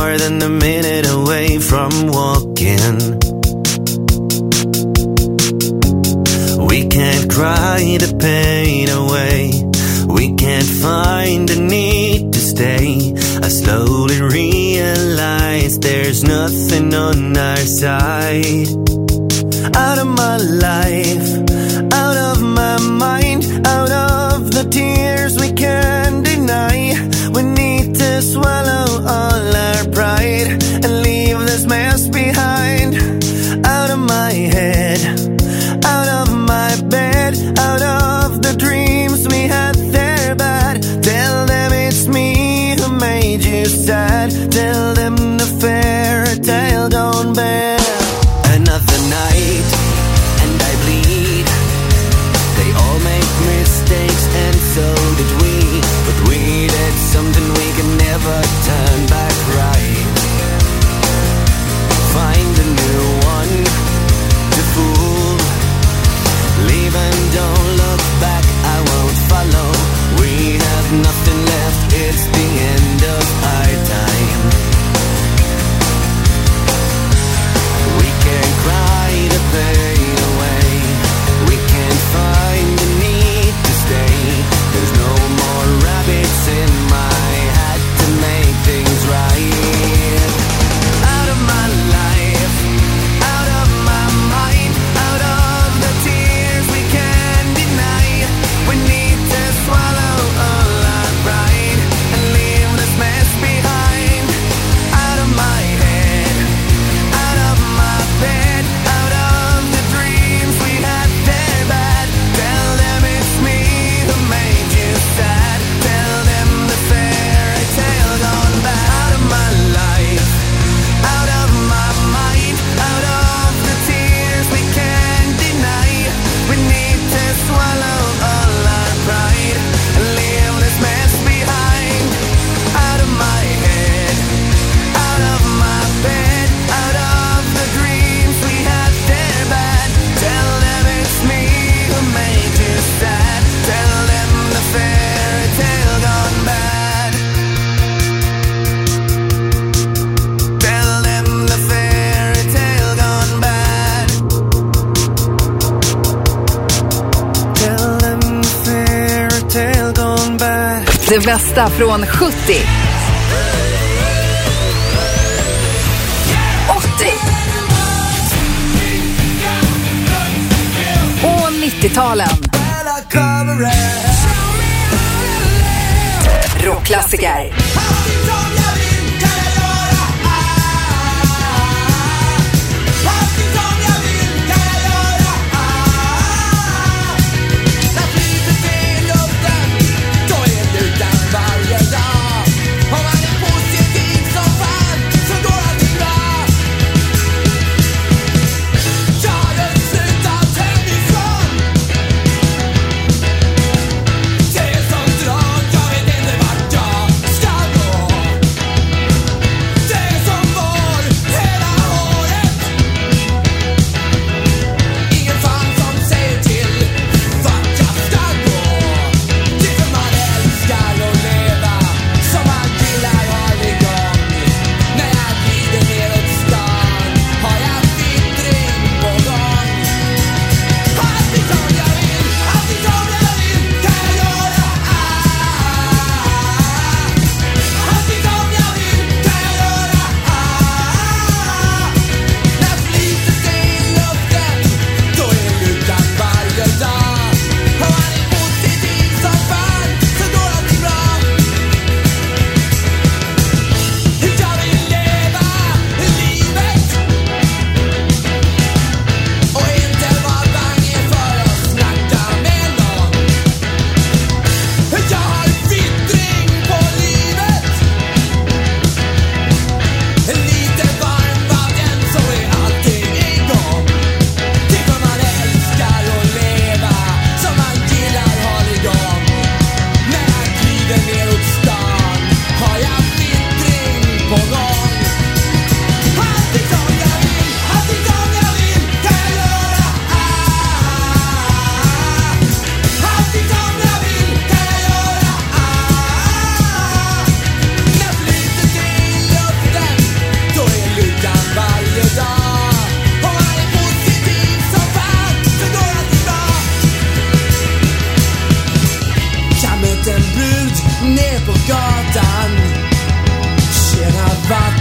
more than a minute away from walking. We can't cry the pain away. We can't find the need to stay. I slowly realize there's nothing on our side. Out of my life, out of my mind, out of the tears we can't deny. We need to swallow all our pride and leave this mess behind. Out of my head, out of my bed, out of the dreams we had there bad. Tell them it's me who made you sad. Tell them the fairy tale gone bad. Another night and I bleed. They all make mistakes and so did we. But we did something we can never turn back right. Find a new one to fool. Leave and don't look back, I won't follow. We have nothing left, it's the end of our time. We can't cry the pain away. We can't find the need to stay. There's no more rabbits in my hat to make things right. Out of my life, out of my mind, out of the tears we can't deny. We need to swallow all our pride and leave this mess behind. Out of my head, out of my bed, out of the dreams we had there bad. Tell them it's me who made you sad. Tell them the fairy tale gone bad. Out of my life, out of my mind, out of the tears we can't deny. We need to swallow all our pride and leave this mess behind. Out of my head, out of my bed, out of the dreams we had there bad. Tell them it's me who made you sad. Tell them the fairy tale gone bad. Tell them the fairy tale gone bad. Tell them the fairy tale gone bad. Det bästa från 70, 80 och 90-talen. Rockklassiker.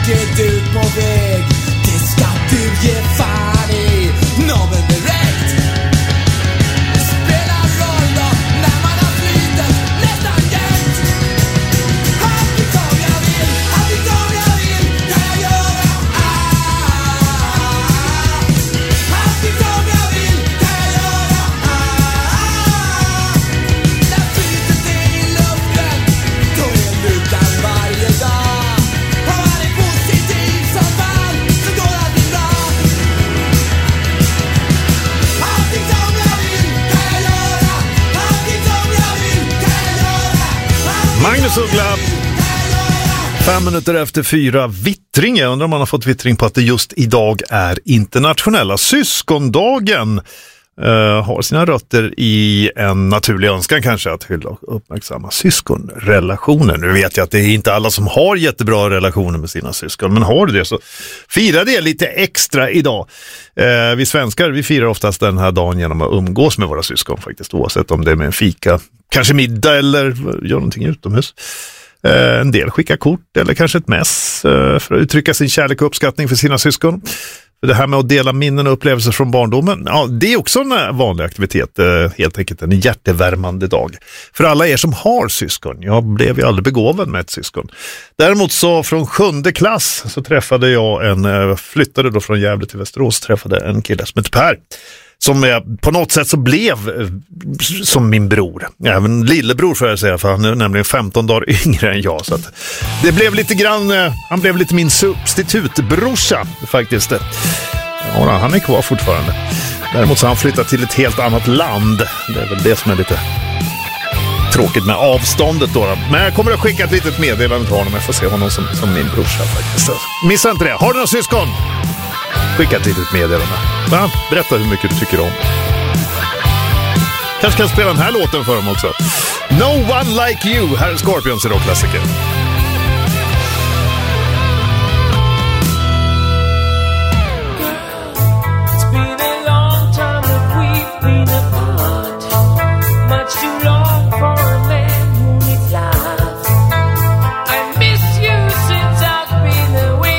folket ut på väg. Det ska du ge fan i. Nobben direkt. Det spelar roll då när man har flytet nästan jämt. Alltid som jag vill, alltid som jag vill kan jag göra. Alltid som jag vill kan jag göra. När flytet är i luften, då är lyckan varje dag. Om man är positiv som fan, så går allting bra. Allting som jag vill kan jag göra. Allting som jag vill kan jag göra. Magnus Uggla, 5 minuter efter 4, vittring. Jag undrar om man har fått vittring på att det just idag är internationella syskondagen. Har sina rötter i en naturlig önskan kanske att hylla och uppmärksamma syskonrelationer. Nu vet jag att det är inte alla som har jättebra relationer med sina syskon, men har du det så fira det lite extra idag. Vi svenskar, vi firar oftast den här dagen genom att umgås med våra syskon faktiskt, oavsett om det är med en fika, kanske middag eller gör någonting utomhus. En del skickar kort eller kanske ett mess för att uttrycka sin kärlek och uppskattning för sina syskon. Det här med att dela minnen och upplevelser från barndomen, ja, det är också en vanlig aktivitet, helt enkelt en hjärtevärmande dag. För alla er som har syskon, jag blev ju aldrig begåvad med ett syskon. Däremot så från 7:e klass så träffade jag flyttade då från Gävle till Västerås, träffade en kille som heter Per. Som jag på något sätt så blev som min bror. Även lillebror får jag säga, för han är nämligen 15 dagar yngre än jag. Så att det blev lite grann, han blev lite min substitutbrorsa faktiskt. Ja, han är kvar fortfarande. Däremot så har han flyttat till ett helt annat land. Det är väl det som är lite tråkigt med avståndet då. Men jag kommer att skicka ett litet meddelande till honom. Jag får se honom som min brorsa faktiskt. Så missa inte det. Har du några syskon? Skicka ett litet meddelande. Ja, berätta hur mycket du tycker om. Kanske kan spela den här låten för dem också. No One Like You. Här är Scorpions i rockklassiker. It's been a long time that we've been apart. Much too long for a man who needs love. I miss you since I've been away.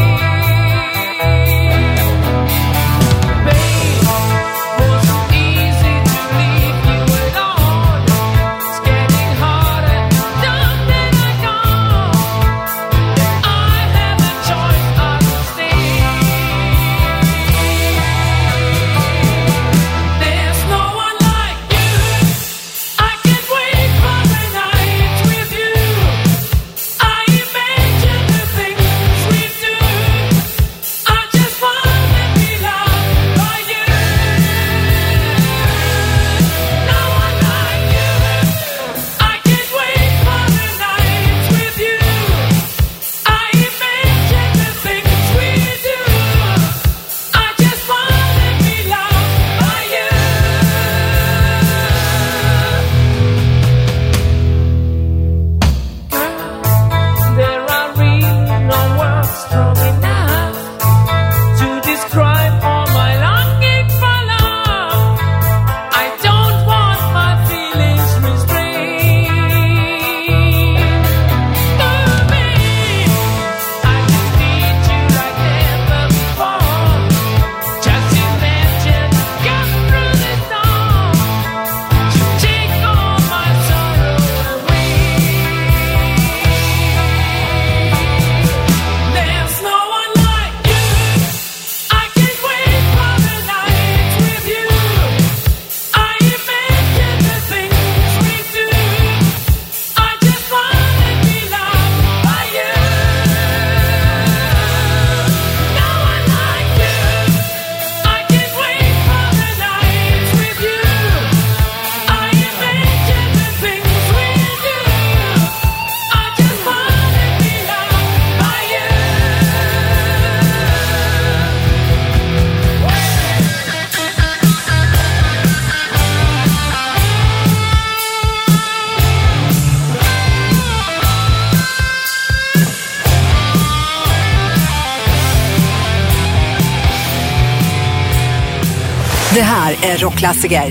Det här är rockklassiker.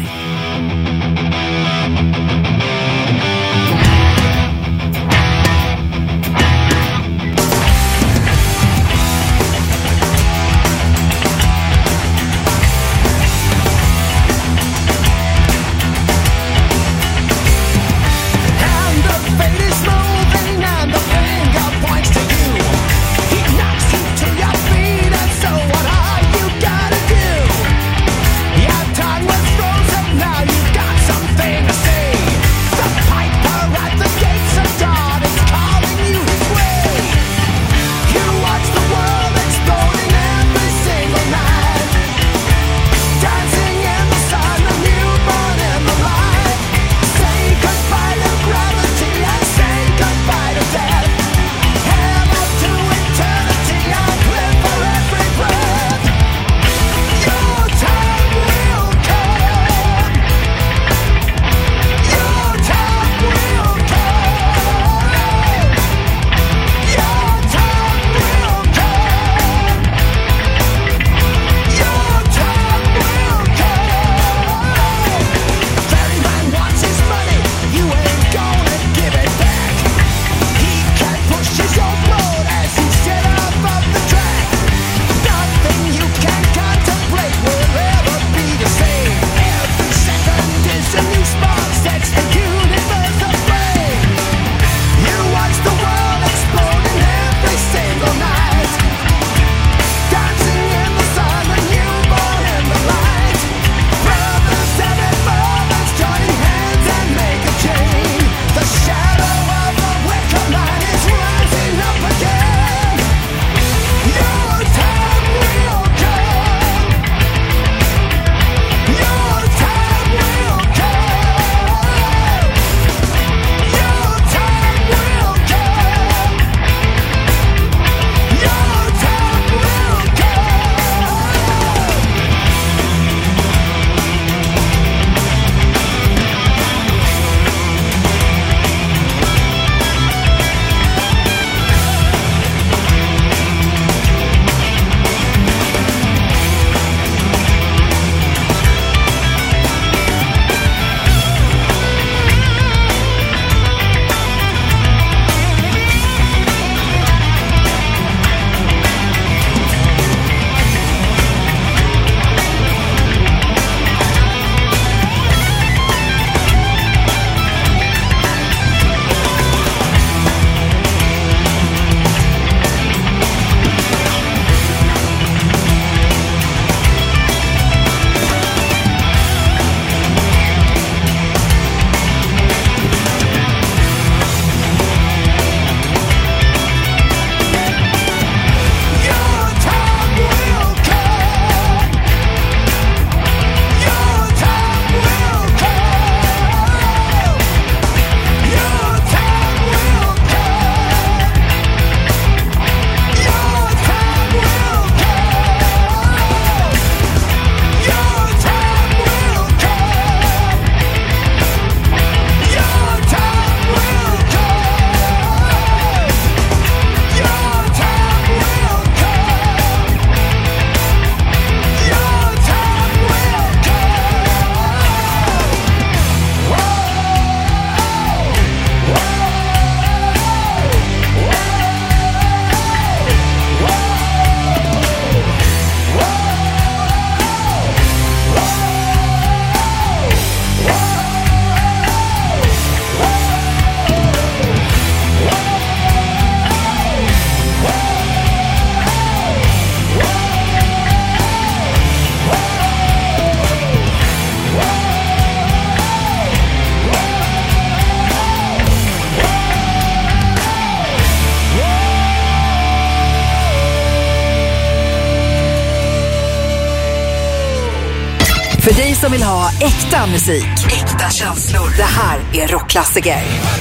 För dig som vill ha äkta musik, äkta känslor. Det här är rockklassiker.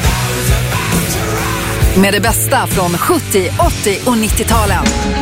Med det bästa från 70, 80 och 90-talen.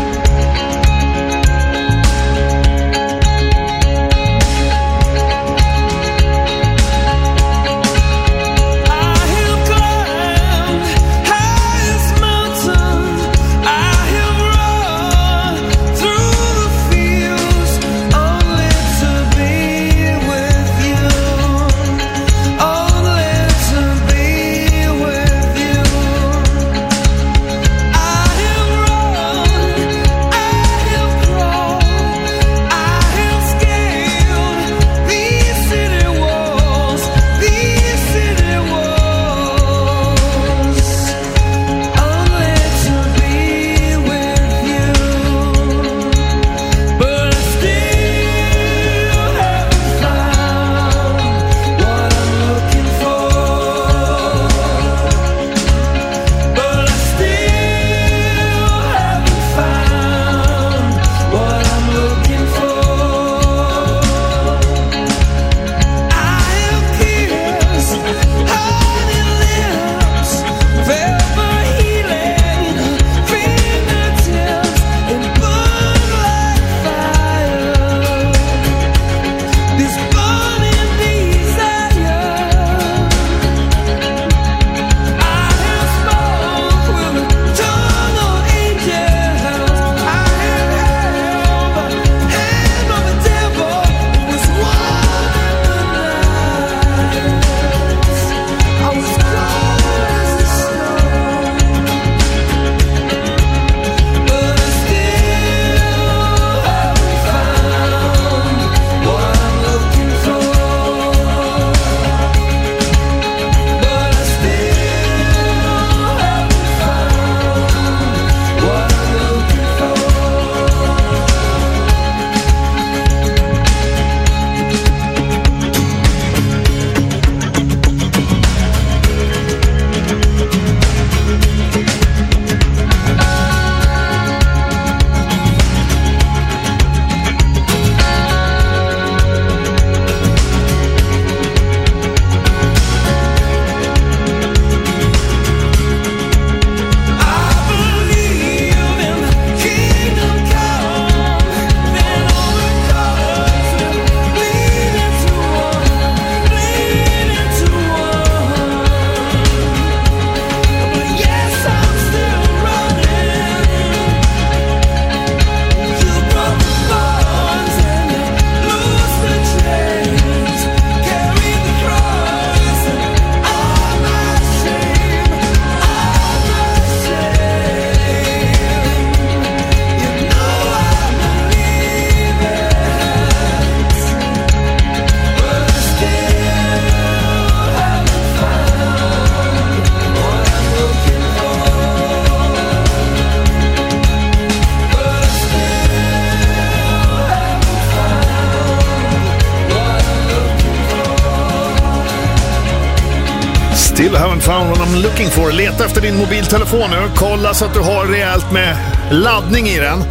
Still haven't found what I'm looking for. Leta efter din mobiltelefon nu. Kolla så att du har rejält med laddning i den.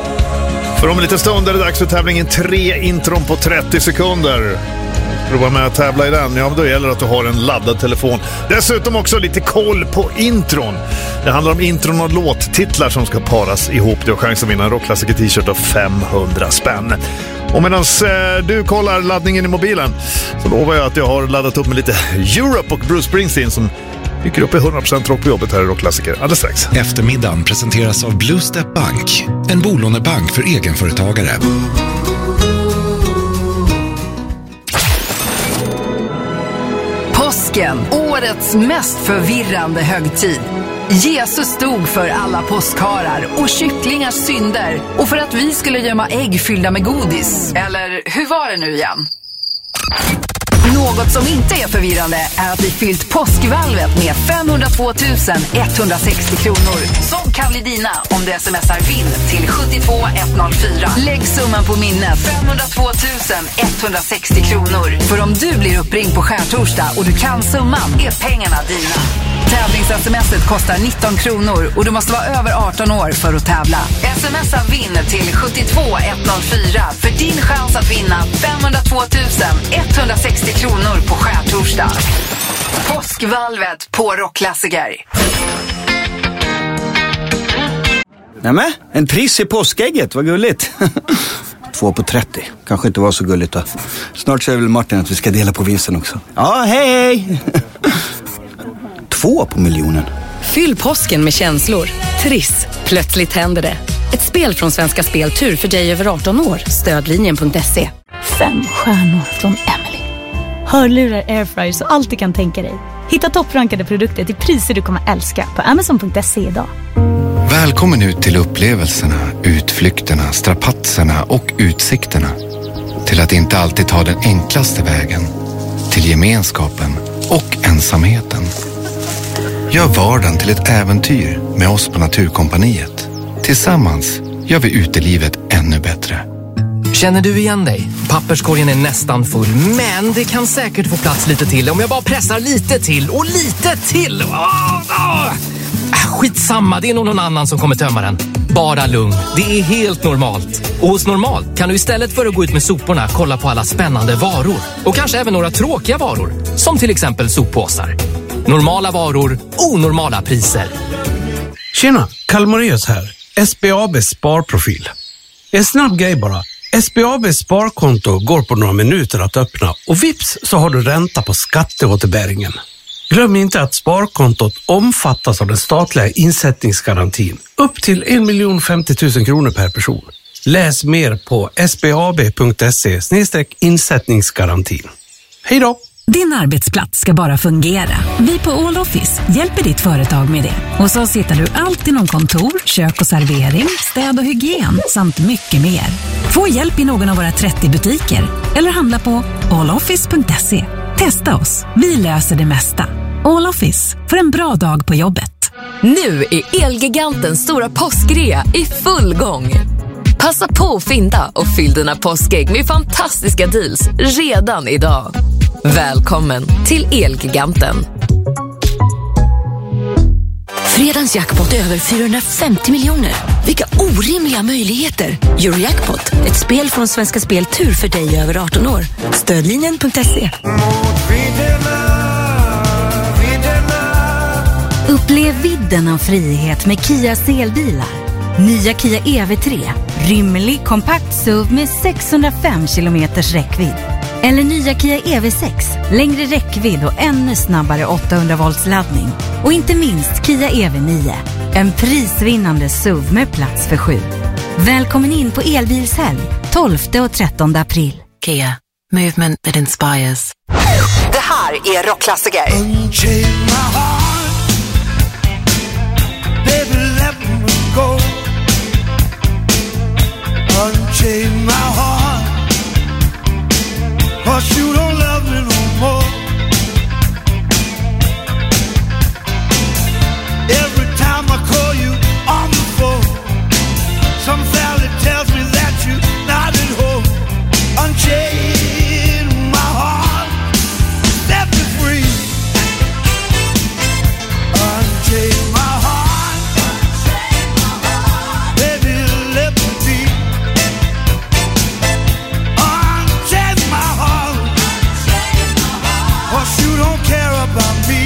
För om en liten stund är det dags för tävlingen 3 intron på 30 sekunder. Prova med att tävla i den. Ja, men då gäller det att du har en laddad telefon. Dessutom också lite koll på intron. Det handlar om intron och låttitlar som ska paras ihop. Du har chans att vinna en rockklassiker t-shirt av 500 spänn. Och medan du kollar laddningen i mobilen så lovar jag att jag har laddat upp med lite Europe och Bruce Springsteen som dyker upp i 100% rock på jobbet här i rockklassiker alldeles strax. Eftermiddagen presenteras av Blue Step Bank, en bolånebank för egenföretagare. Påsken, årets mest förvirrande högtid. Jesus stod för alla påskharar och kycklingars synder och för att vi skulle gömma ägg fyllda med godis. Eller hur var det nu igen? Något som inte är förvirrande är att vi fyllt påskvalvet med 502 160 kronor. Som kan bli dina om du smsar vinn till 72104. Lägg summan på minnet 502 160 kronor. För om du blir uppringd på skärtorsdag och du kan summan är pengarna dina. Tävlings-sms:et kostar 19 kronor och du måste vara över 18 år för att tävla. Sms:a vinn till 72104 för din chans att vinna 502 160 kronor på skärtorsdag. Påskvalvet på Rockklassiker. Nämen, en triss i påskägget, vad gulligt. 2 på 30, kanske inte var så gulligt då. Snart säger väl Martin att vi ska dela på vinsten också. Ja, hej! 2 på miljonen. Fyll påsken med känslor. Triss, plötsligt händer det. Ett spel från Svenska Spel Tur för dig över 18 år. Stödlinjen.se. 5 stjärnor från Emily. Hörlurar, airfryers och allt du kan tänka dig. Hitta topprankade produkter till priser du kommer älska på Amazon.se idag. Välkommen ut till upplevelserna, utflykterna, strapatserna och utsikterna. Till att inte alltid ta den enklaste vägen. Till gemenskapen och ensamheten. Gör vardagen till ett äventyr med oss på Naturkompaniet. Tillsammans gör vi utelivet ännu bättre. Känner du igen dig? Papperskorgen är nästan full, men det kan säkert få plats lite till om jag bara pressar lite till och lite till. Skitsamma, det är nog någon annan som kommer tömma den. Bara lugn, det är helt normalt. Och hos Normalt kan du istället för att gå ut med soporna kolla på alla spännande varor. Och kanske även några tråkiga varor, som till exempel soppåsar. Normala varor, onormala priser. Tjena, Kalmarius här. SBAB Sparprofil. En snabb grej bara. SBAB sparkonto går på några minuter att öppna och vips så har du ränta på skatteåterbäringen. Glöm inte att sparkontot omfattas av den statliga insättningsgarantin. Upp till 1 050 000 kronor per person. Läs mer på sbab.se/insättningsgarantin. Hej då! Din arbetsplats ska bara fungera. Vi på All Office hjälper ditt företag med det. Och så hittar du allt inom kontor, kök och servering, städ och hygien samt mycket mer. Få hjälp i någon av våra 30 butiker eller handla på alloffice.se. Testa oss, vi löser det mesta. All Office, för en bra dag på jobbet. Nu är Elgigantens stora påskrea i full gång. Passa på att fynda och fyll dina påskägg med fantastiska deals redan idag. Välkommen till Elgiganten. Fredagens jackpot är över 450 miljoner. Vilka orimliga möjligheter. Eurojackpot, ett spel från Svenska Spel Tur för dig över 18 år. Stödlinjen.se. Upplev vidden av frihet med Kias elbilar. Nya Kia EV3. Rymlig, kompakt SUV med 605 kilometers räckvidd. Eller nya Kia EV6. Längre räckvidd och ännu snabbare 800 volts laddning. Och inte minst Kia EV9. En prisvinnande SUV med plats för 7. Välkommen in på elbilshelg 12 och 13 april. Kia, movement that inspires. Det här är Rockklassiker. Unchain my heart, 'cause you don't love me no more. Every time I call you on the phone, some valley tells me that you're not at home. Unchain my heart, set me free. Unchain my heart, baby, let me be. You don't care about me.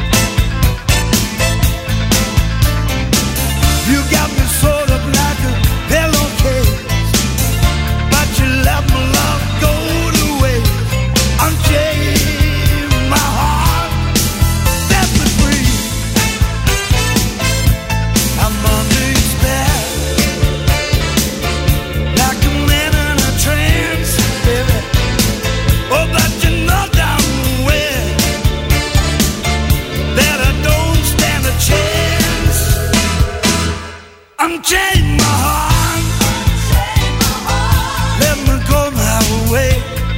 You got me sort of like a pillowcase, but you let my love go to waste. Unchain my heart, set me free. I'm under your spell, like a man in a trance, baby. Oh, but you know down that I don't stand a chance. Unchain my heart, let me go my way.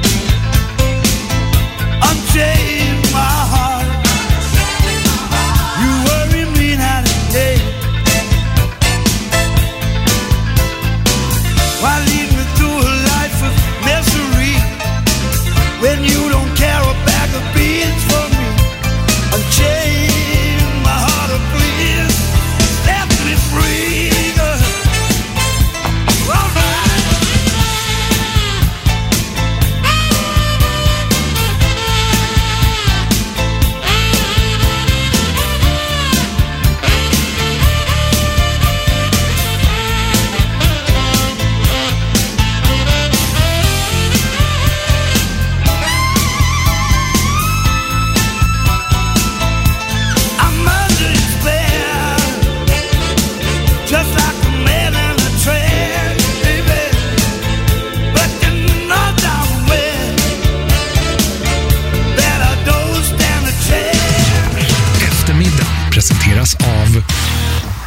Unchain my heart, you worry me night and day. Why lead me through a life of misery when you don't care a bag of beans for me? Unchain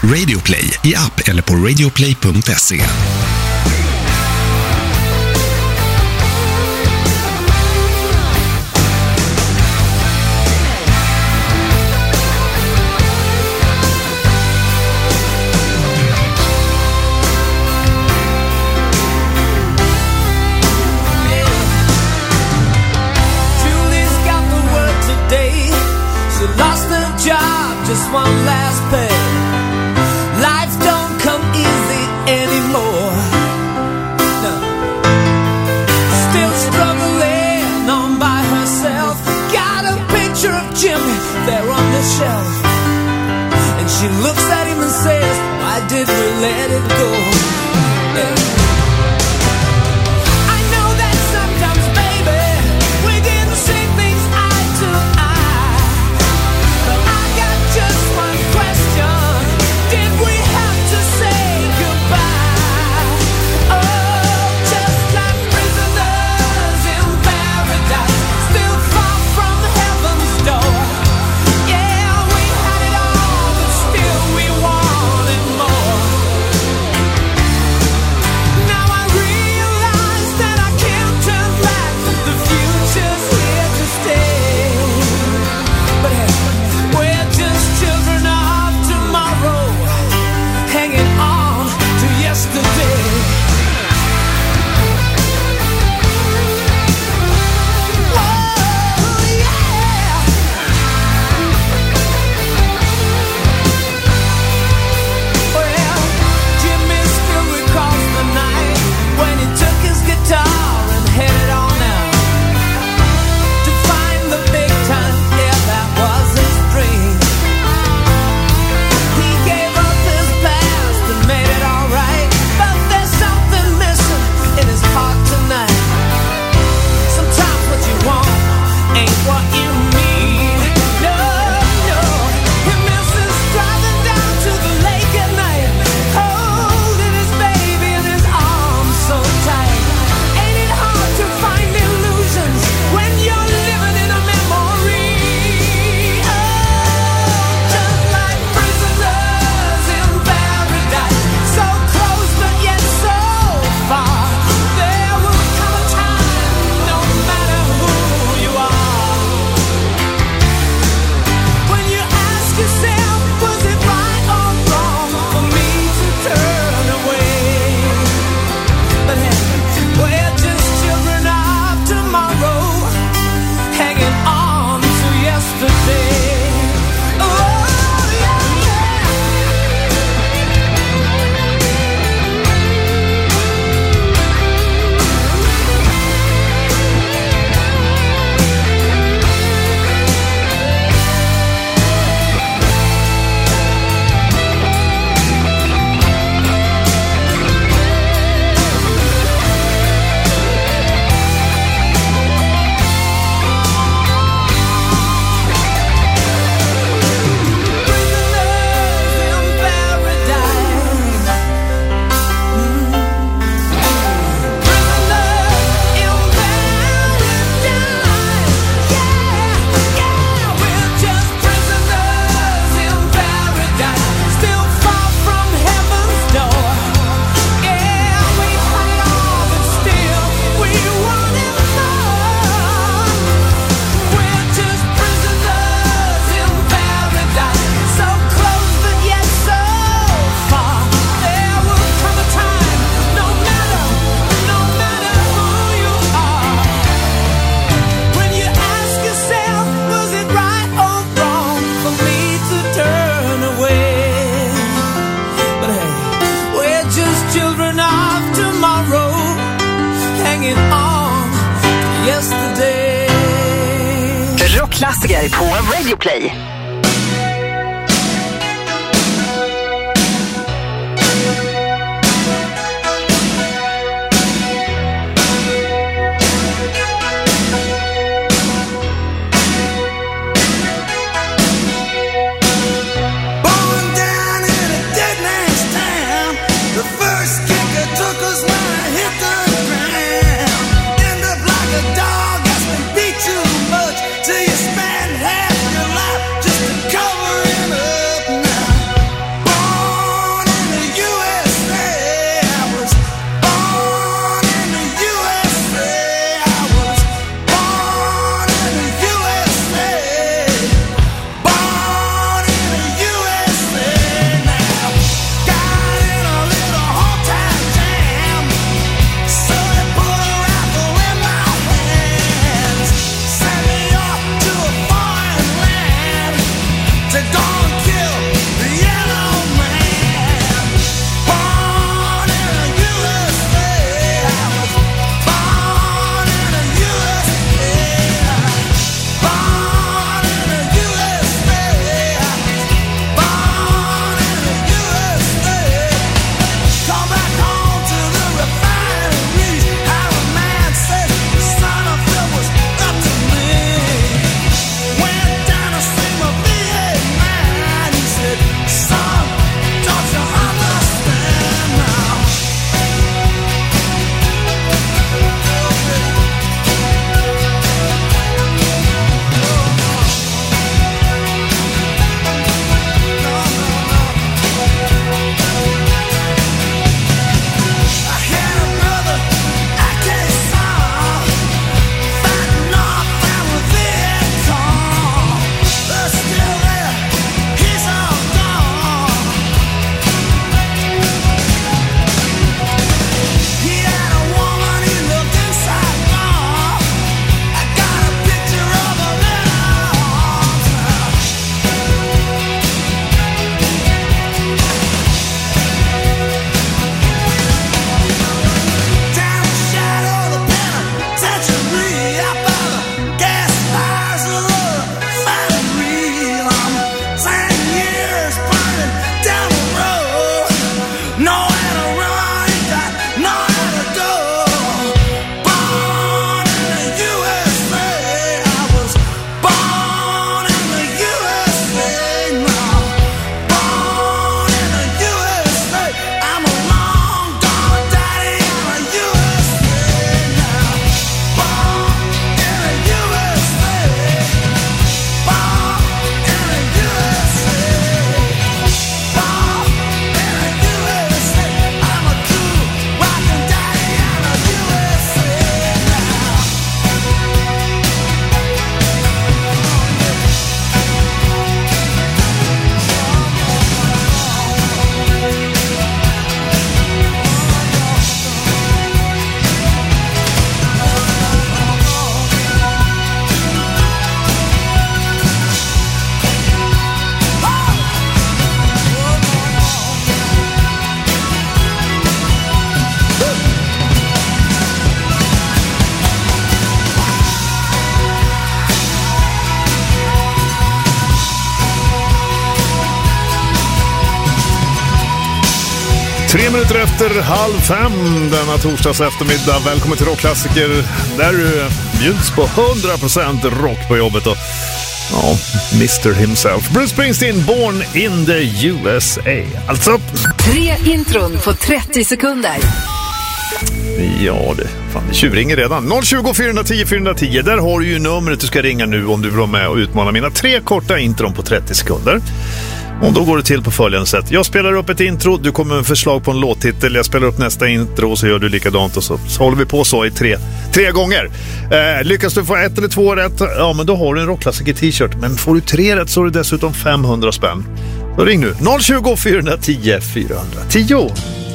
Radio Play i app eller på radioplay.se. Just one last pay. Life don't come easy anymore. No. Still struggling on by herself. Got a picture of Jimmy there on the shelf. And she looks at him and says, why did we let it go? Yeah. Rockklassiker på Radio Play. Dog has been beat too much till you spend half your life just 3 minuter efter 4:30 denna torsdags eftermiddag. Välkommen till Rockklassiker där du bjuds på 100% rock på jobbet. Och ja, Mr. himself. Bruce Springsteen, Born in the USA. Alltså 3 intron på 30 sekunder. Ja, det tjurringer redan. 020 410 410. Där har du ju numret du ska ringa nu om du vill vara med och utmana mina 3 korta intron på 30 sekunder. Och då går det till på följande sätt. Jag spelar upp ett intro, du kommer med förslag på en låttitel. Jag spelar upp nästa intro och så gör du likadant. Och så håller vi på så i tre gånger. Lyckas du få 1 eller 2 rätt, ja men då har du en rockklassiker t-shirt. Men får du 3 rätt så är det dessutom 500 spänn. Så ring nu. 020 410 410.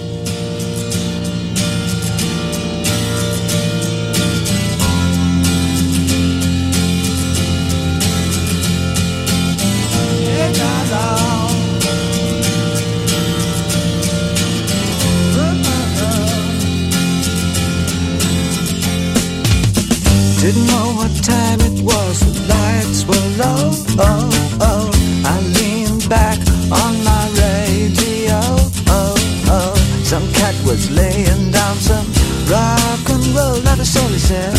Didn't know what time it was, the lights were low. Oh, oh. I leaned back on my radio. Oh, oh. Some cat was laying down some rock and roll, not a soul, he said.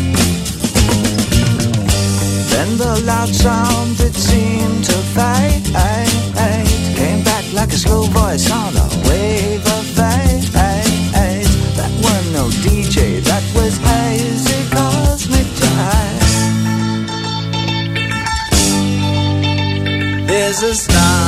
Then the loud sound, it seemed to fade. Came back like a slow voice on a wave of fate. That was no DJ, that was hazy cosmic jive. There's a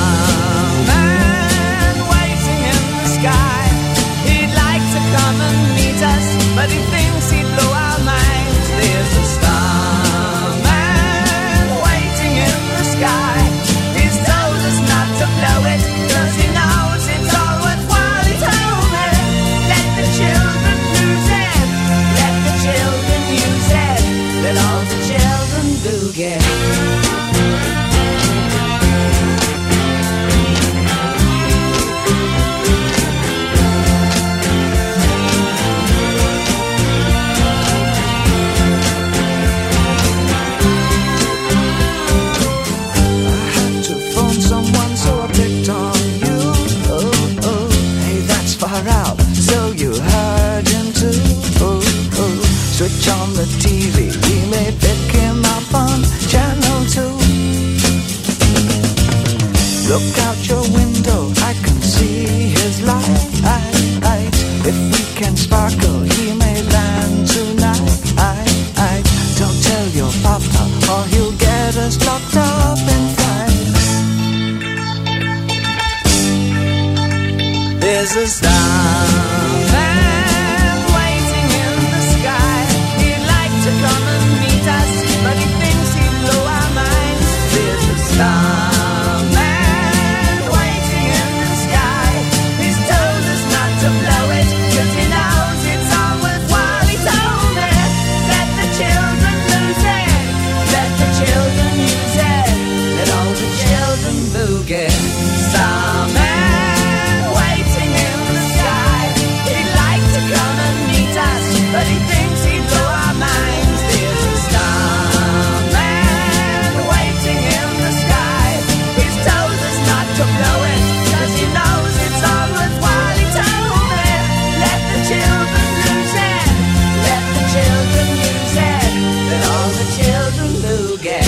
starman waiting in the sky. He'd like to come and meet us, but he thinks he'd blow our minds. There's a starman waiting in the sky. He's told us not to blow it, 'cause he knows it's all worthwhile. He told me, let the children lose it, let the children use it, let all the children boogie. So you heard him too. Switch on the TV, we may pick him up on channel 2. Look out your window, I can see his light. If we can sparkle, he may land tonight. Don't tell your papa or he'll get us locked up in fight. There's a starman waiting in the sky. He'd like to come and meet us, but he thinks he'd blow our minds. There's a starman waiting in the sky. He's told us not to blow it, 'cause he knows it's all worthwhile. He told me, let the children lose it, let the children use it, let all the children boogie. Starman but he thinks he'd blow our minds. There's a starman waiting in the sky. He's told us not to blow it, 'cause he knows it's all worthwhile. He told me, let the children lose it, let the children use it, let all the children boogie.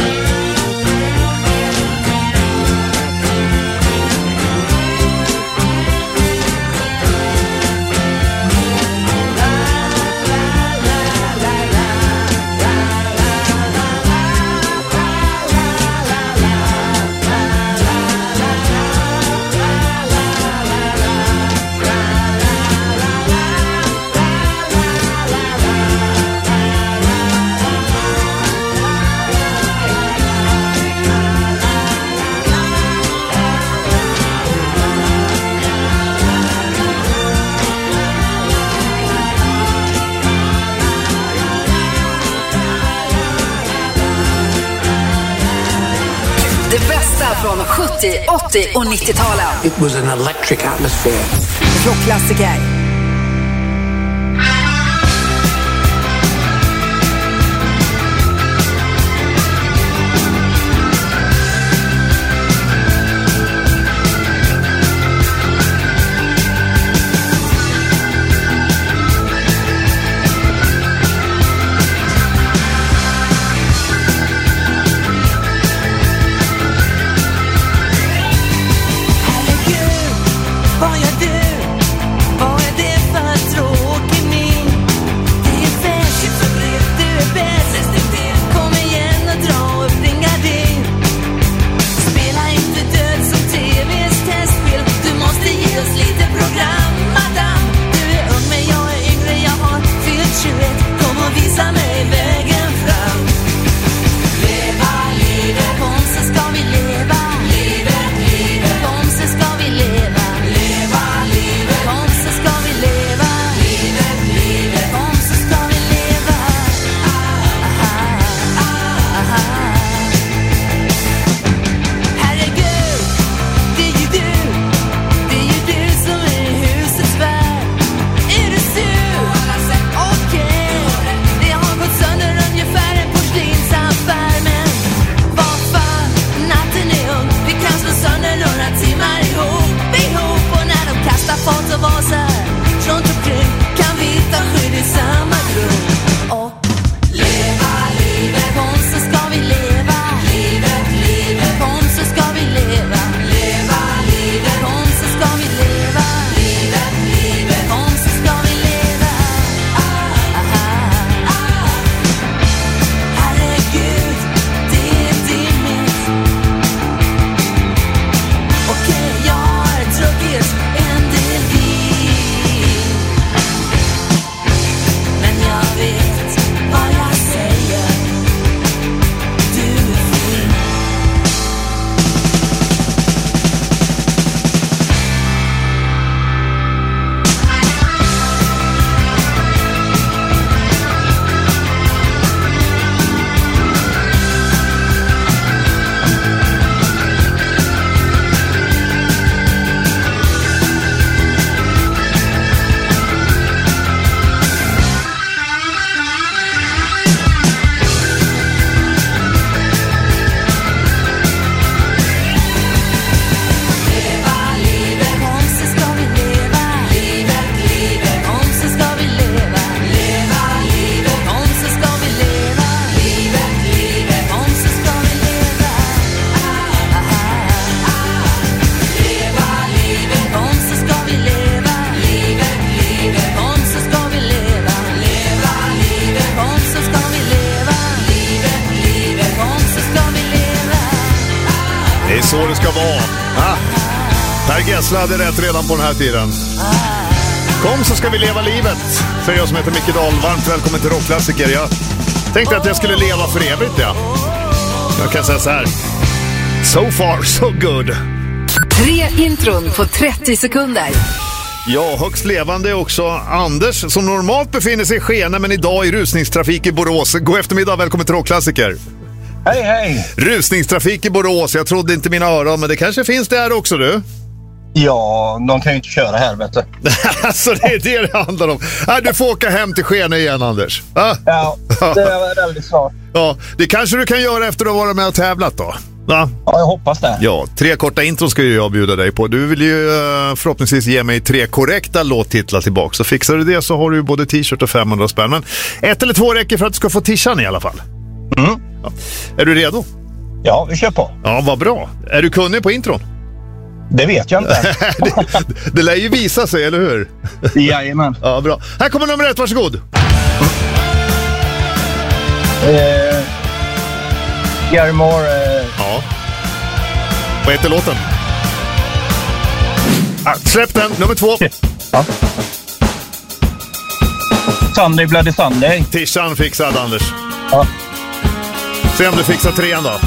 Det bästa från 70, 80 och 90-talen. It was an electric atmosphere. Rockklassiker. vara. Per Gessle hade rätt redan på den här tiden. Kom så ska vi leva livet. Säger jag som heter Micke Dahl. Varmt välkommen till Rockklassiker. Jag tänkte att jag skulle leva för evigt, ja. Jag kan säga så här. So far, so good. 3 intron på 30 sekunder. Ja, högst levande också Anders som normalt befinner sig i Skene men idag i rusningstrafik i Borås. God eftermiddag, välkommen till Rockklassiker. Hej, hej. Rusningstrafik i Borås, jag trodde inte mina öron men det kanske finns där också du. Ja, de kan ju inte köra här, vet du. Alltså det är det handlar om. Du får åka hem till Skene igen, Anders. Ja, det är väldigt svårt. Ja, det kanske du kan göra efter att vara med och tävlat då. Ja, jag hoppas det. Ja, 3 korta intron ska ju jag bjuda dig på. Du vill ju förhoppningsvis ge mig 3 korrekta låttitlar tillbaka. Så fixar du det så har du ju både t-shirt och 500 spänn. Men 1 eller 2 räcker för att du ska få t-shirten i alla fall. Ja. Är du redo? Ja, vi kör på. Ja, vad bra. Är du kunnig på intron? Det vet jag inte. det lär ju visa sig, eller hur? Jajamän. Ja, bra. Här kommer nummer 1, varsågod. Gary Moore. Ja. Vad heter låten? Släpp den, nummer 2. Ja. Sunday Bloody Sunday. Tishan fixad, Anders. Ja. Se om du fixar 3 då.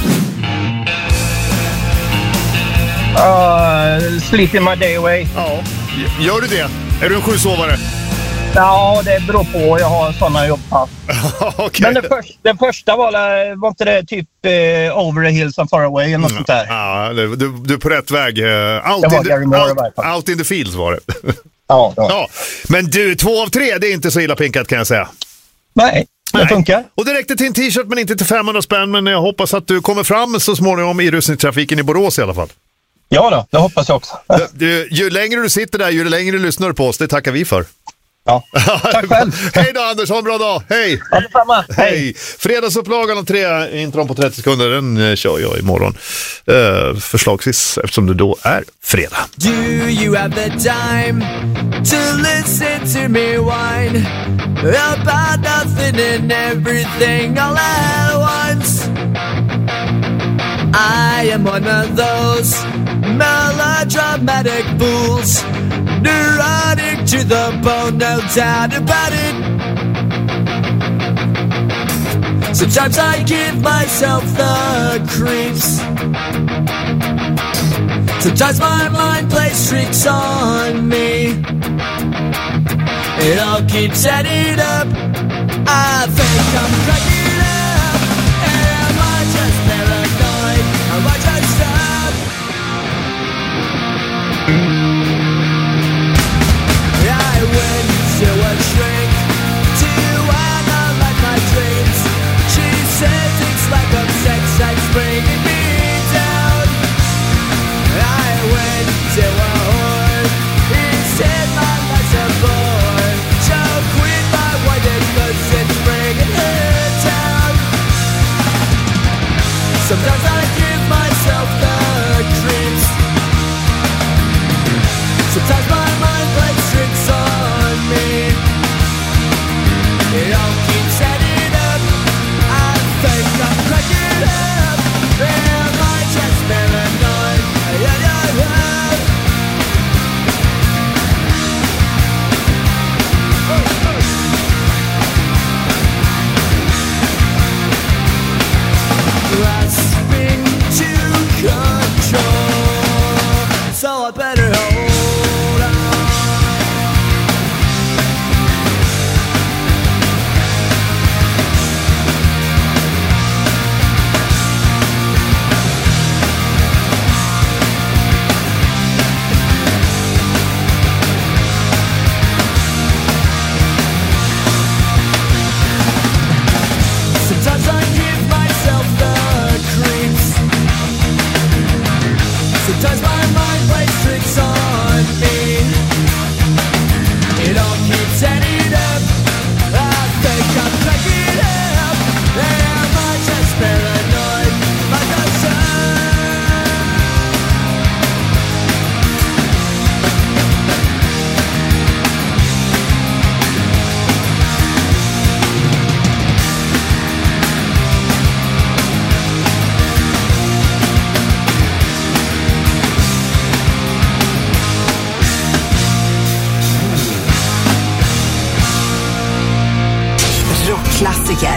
Sleeping My Day Away. Ja. Gör du det? Är du en 7-sovare? Ja, det beror på. Jag har sådana jobbpass. Okay. Men den första var inte det typ Over the Hills and Far Away eller något sånt där? Ja, du är på rätt väg. Out in the Fields var det. Ja. Men du, 2 av 3, det är inte så illa pinkat kan jag säga. Nej. Det funkar. Och det räckte till en t-shirt men inte till 500 spänn. Men jag hoppas att du kommer fram så småningom i rusningstrafiken i Borås i alla fall. Ja då, det hoppas jag också. Ju längre du sitter där, ju längre du lyssnar på oss, det tackar vi för. Ja, tack själv. Hej då Anders, ha en bra dag. Hej. Ja, detsamma. Hej. Fredagsupplagan av 3 intron på 30 sekunder, den kör jag imorgon. Förslagsvis, eftersom det då är fredag. Do you have the time to listen to me whine about nothing and everything all at once? I am one of those melodramatic fools, neurotic to the bone, no doubt about it. Sometimes I give myself the creeps. Sometimes my mind plays tricks on me. It all keeps adding up. I think I'm cracking up. Am I just paranoid? Am I just up? I went to a shrink to analyze my dreams. She says it's like a sex that's bringing me down. I went to a whore. He said my life's a bore. So quit my white cause it's bringing her down. Sometimes I give myself the creeps. rockklassiker.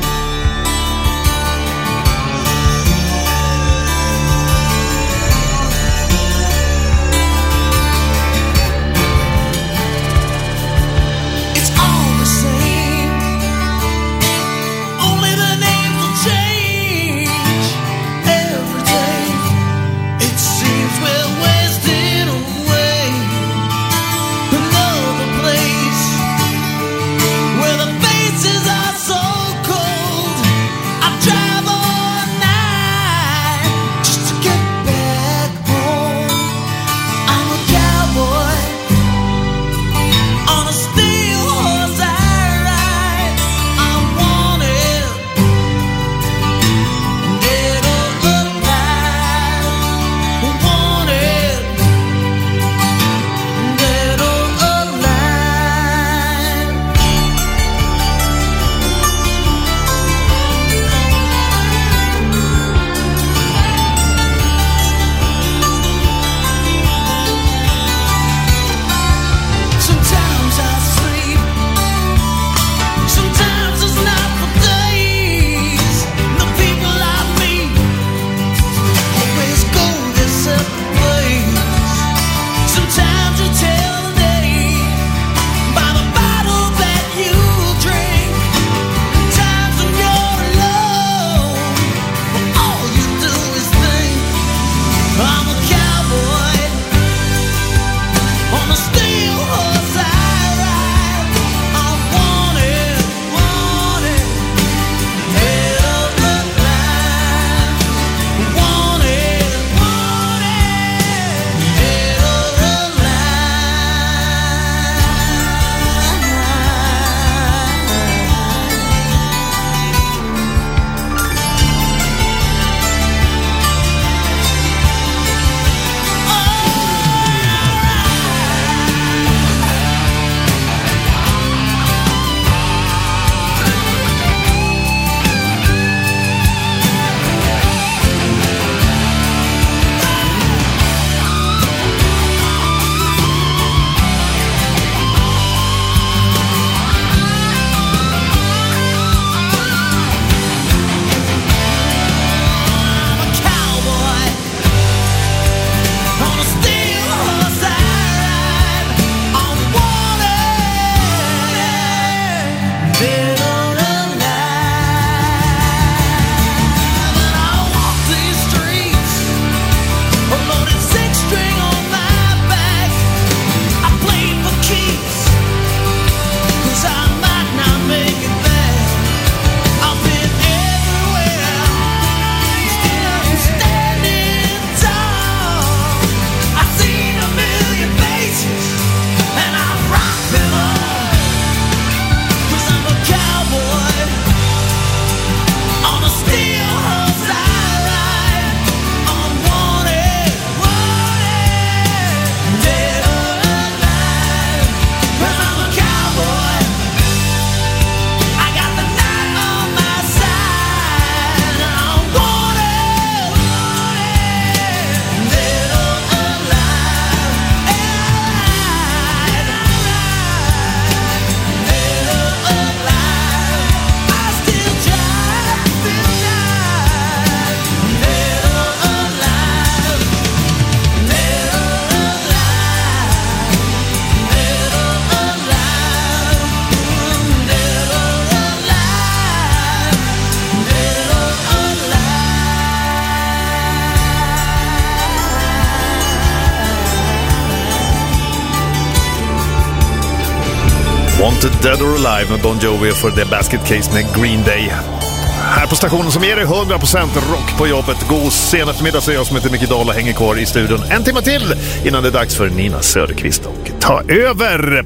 Wanted Dead or Alive med Bon Jovi för The Basket Case med Green Day. Här på stationen som ger dig 100% rock på jobbet. God sen eftermiddag, så jag som heter Micke Dahl hänger kvar i studion en timme till innan det är dags för Nina Söderqvist och ta över.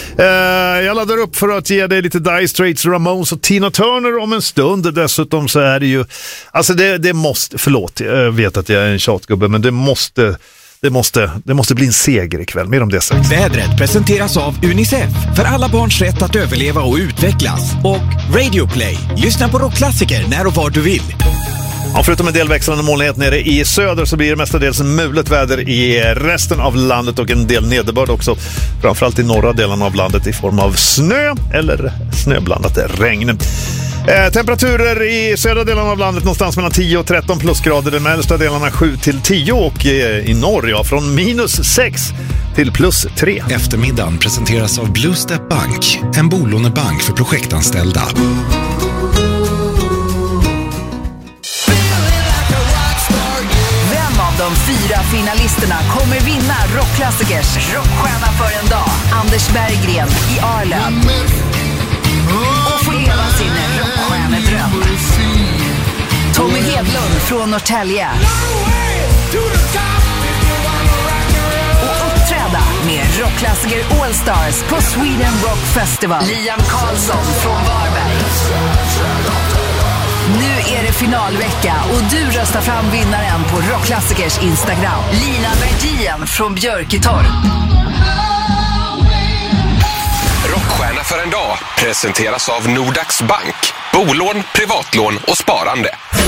Jag laddar upp för att ge dig lite Dire Straits, Ramones och Tina Turner om en stund. Dessutom så är det ju, alltså det måste, förlåt, jag vet att jag är en tjatgubbe, men det måste bli en seger ikväll. Mer om det sen. Vädret presenteras av UNICEF för alla barns rätt att överleva och utvecklas. Och Radio Play. Lyssna på rockklassiker när och var du vill. Ja, förutom en del växlande molnighet nere i söder så blir det mestadels mulet väder i resten av landet och en del nederbörd också. Framförallt i norra delen av landet i form av snö eller snöblandat regn. Temperaturer i södra delen av landet någonstans mellan 10 och 13 plusgrader. De mellersta delarna 7 till 10 och i norr från minus 6 till plus 3. Eftermiddagen presenteras av Blue Step Bank, en bolånebank för projektanställda. Vem av de 4 finalisterna kommer vinna Rockklassikers Rockstjärna för en dag? Anders Berggren i Arlen. Och få leva sin rockstjärnedröm. Tommy Hedlund från Norrtälje. Och uppträda med Rockklassiker All Stars på Sweden Rock Festival. Liam Karlsson från Varberg. Nu är det finalvecka och du röstar fram vinnaren på Rockklassikers Instagram. Lina Bergien från Björketorp. Rockstjärna för en dag presenteras av Nordax Bank. Bolån, privatlån och sparande.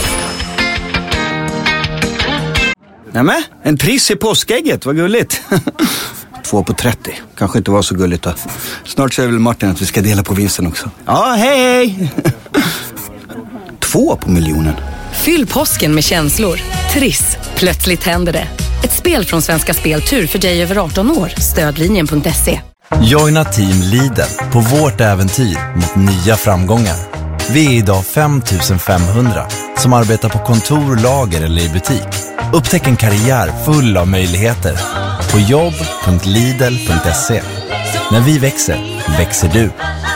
Nämen, en triss i påskägget, vad gulligt. 2 på 30, kanske inte var så gulligt då. Snart säger väl Martin att vi ska dela på vinsten också. Ja, hej! 2 på miljonen. Fyll påsken med känslor. Triss. Plötsligt händer det. Ett spel från Svenska Spel Tur för dig över 18 år. Stödlinjen.se. Joina Team Lidl på vårt äventyr mot nya framgångar. Vi är idag 5500 som arbetar på kontor, lager eller i butik. Upptäck en karriär full av möjligheter på jobb.lidl.se. När vi växer, växer du.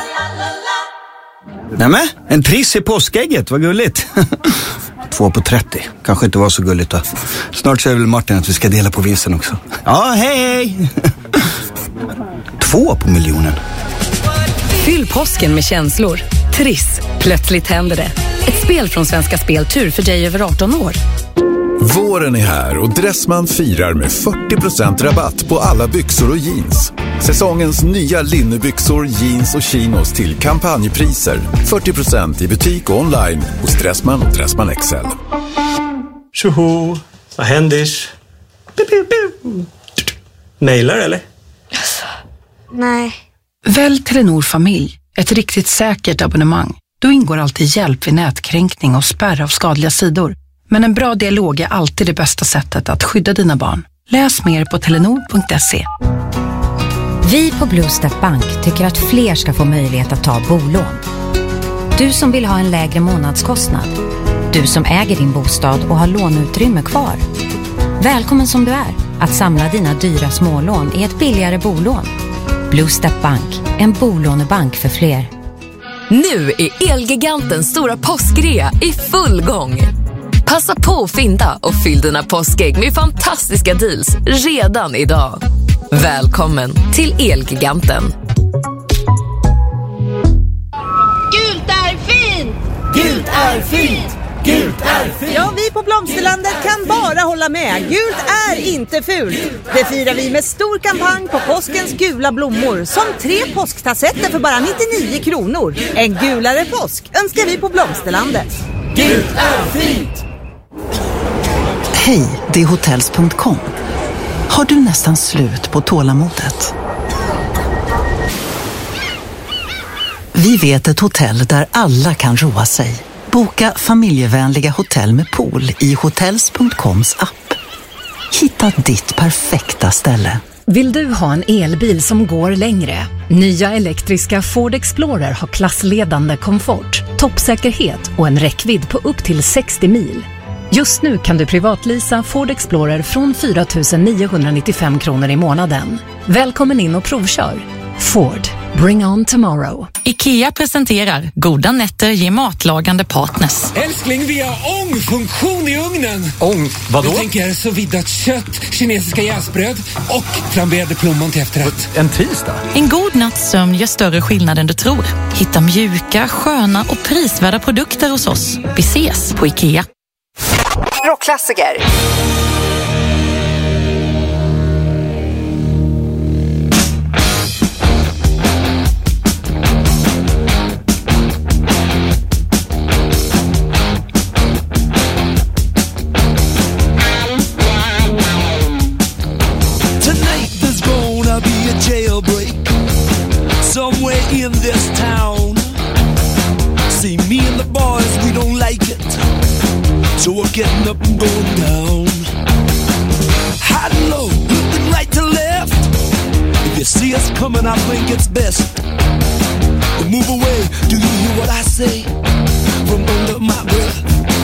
Nämen, en triss i påskägget, vad gulligt. 2 på 30, kanske inte var så gulligt då. Snart säger väl Martin att vi ska dela på vinsten också. Ja, hej! 2 på miljonen. Fyll påsken med känslor. Triss. Plötsligt händer det. Ett spel från Svenska Spel Tur för dig över 18 år. Våren är här och Dressman firar med 40% rabatt på alla byxor och jeans. Säsongens nya linnebyxor, jeans och chinos till kampanjpriser. 40% i butik och online hos Dressman och Dressman XL. Tjoho, vad händer? Mailar eller? Nej. Välj Telenor Familj, ett riktigt säkert abonnemang. Då ingår alltid hjälp vid nätkränkning och spärr av skadliga sidor. Men en bra dialog är alltid det bästa sättet att skydda dina barn. Läs mer på telenor.se. Vi på Blue Step Bank tycker att fler ska få möjlighet att ta bolån. Du som vill ha en lägre månadskostnad. Du som äger din bostad och har låneutrymme kvar. Välkommen som du är att samla dina dyra smålån i ett billigare bolån. Blue Step Bank, en bolånebank för fler. Nu är Elgigantens stora påskrea i full gång. Passa på att fynda och fyll dina påskägg med fantastiska deals redan idag. Välkommen till Elgiganten. Gult är fint! Gult är fint! Gult är fint! Ja, vi på Blomsterlandet kan bara hålla med. Gult är inte fult. Det firar vi med stor kampanj på påskens gula blommor. Som 3 påsktassetter för bara 99 kronor. En gulare påsk önskar vi på Blomsterlandet. Gult är fint! Hej, det är hotels.com. Har du nästan slut på tålamodet? Vi vet ett hotell där alla kan roa sig. Boka familjevänliga hotell med pool i hotels.coms app. Hitta ditt perfekta ställe. Vill du ha en elbil som går längre? Nya elektriska Ford Explorer har klassledande komfort, toppsäkerhet och en räckvidd på upp till 60 mil. Just nu kan du privatlisa Ford Explorer från 4 995 kronor i månaden. Välkommen in och provkör. Ford, bring on tomorrow. IKEA presenterar Goda nätter ger matlagande partners. Älskling, vi har ångfunktion i ugnen. Ång? Vadå? Jag tänker så viddat kött, kinesiska jäsbröd och flamberade plommon till efterrätt. En tisdag? En god natts sömn gör större skillnad än du tror. Hitta mjuka, sköna och prisvärda produkter hos oss. Vi ses på IKEA. Rockklassiker. in this town. See, me and the boys, we don't like it, so we're getting up and going down. High and low, looking right to left. If you see us coming, I think it's best to move away. Do you hear what I say from under my breath?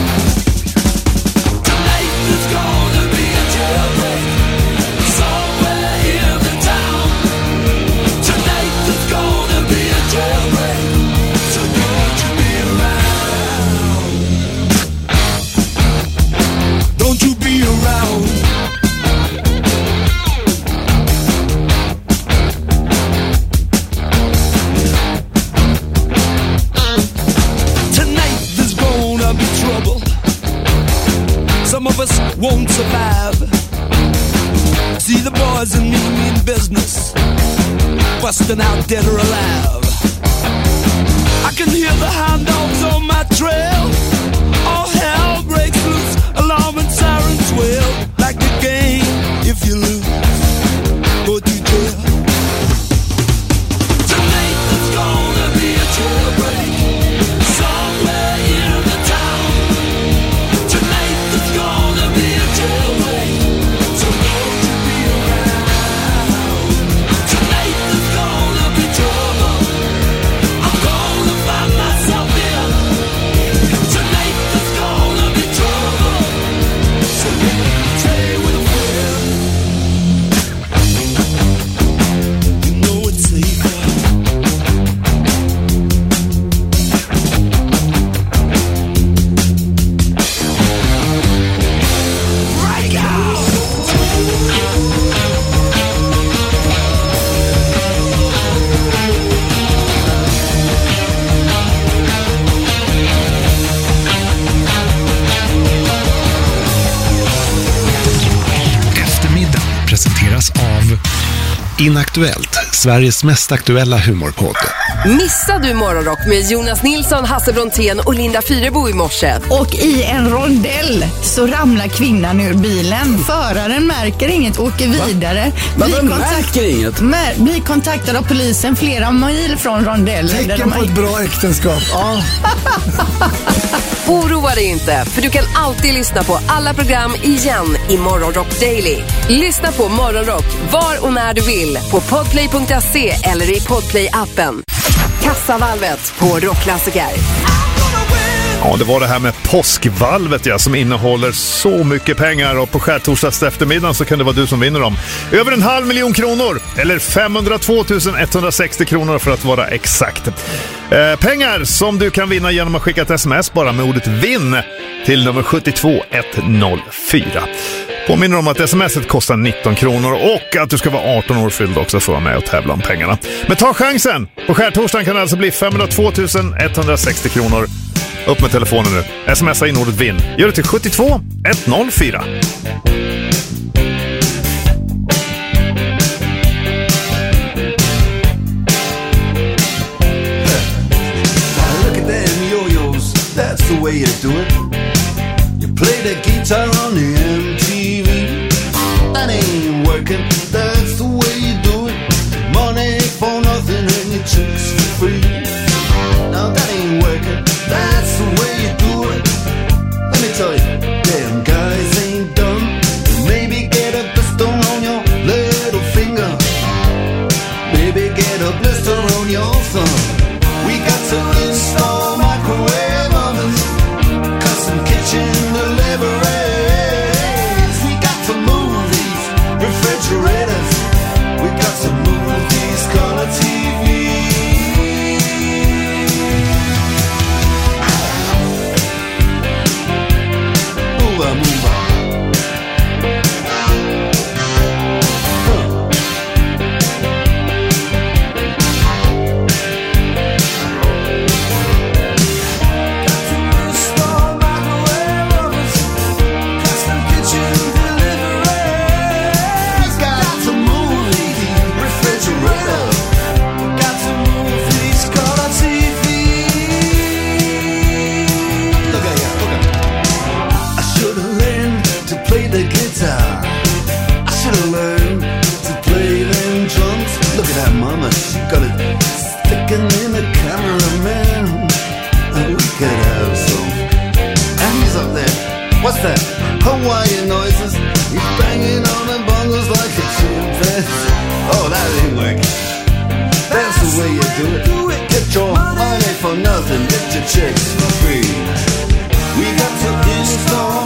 Tonight there's gonna be a jailbreak somewhere in the town. Tonight there's gonna be a jailbreak, so don't you be around. Don't you be around. Some of us won't survive. See the boys and me mean business, busting out dead or alive. I can hear the hound dogs on my trail. All hell breaks loose, alarm and sirens wail. Like the game, if you lose, go to jail. Tonight there's gonna be a jailbreak somewhere in the town. Tonight there's gonna be a jailbreak, so don't you be around. Tonight there's gonna be trouble, I'm gonna find myself in. Tonight there's gonna be trouble, so stay with a friend. You know it's safer. Break out! Eftermiddag presenteras av Inaktuellt, Sveriges mest aktuella humorpodd. Missade du Morgonrock med Jonas Nilsson, Hasse Brontén och Linda Fyrebo i morse? Och i en rondell så ramlar kvinnan ur bilen. Föraren märker inget, åker vidare. Blir kontaktad av polisen flera mil från rondellen. Tecken på ett bra äktenskap. Ja. Oroa dig inte, för du kan alltid lyssna på alla program igen i Morgonrock Daily. Lyssna på Morgonrock var och när du vill på podplay.se eller i Podplay-appen. Kassavalvet på Rockklassiker. Ja, det var det här med påskvalvet, ja, som innehåller så mycket pengar, och på skärtorsdags eftermiddagen så kan det vara du som vinner dem. Över 500 000 kronor, eller 502 160 kronor för att vara exakt. Pengar som du kan vinna genom att skicka ett sms bara med ordet vinn till nummer 72104. Påminner om att smset kostar 19 kronor och att du ska vara 18 år fylld också för att vara med och tävla om pengarna. Men ta chansen! På skärtorsdagen kan det alltså bli 502 160 kronor. Upp med telefonen nu. Smsa in ordet vinn. Gör det till 72104. Look at them yo-yos, that's the way you do it. You play the guitar on the MTV. That ain't working, that's the way you do it. Money for nothing and your chicks for free. Now that ain't working, that's the way you do it. Let me tell you, damn guys ain't dumb. Maybe get a blister on your little finger. Maybe get a blister on your thumb. We got to install microwave ovens, 'cause and the cameraman. And we could have some. And he's up there. What's that? Hawaiian noises. He's banging on the bongos like a chimpanzee. Oh, that ain't working. That's the way you do it. Get your money for nothing. Get your chicks for free. We got to install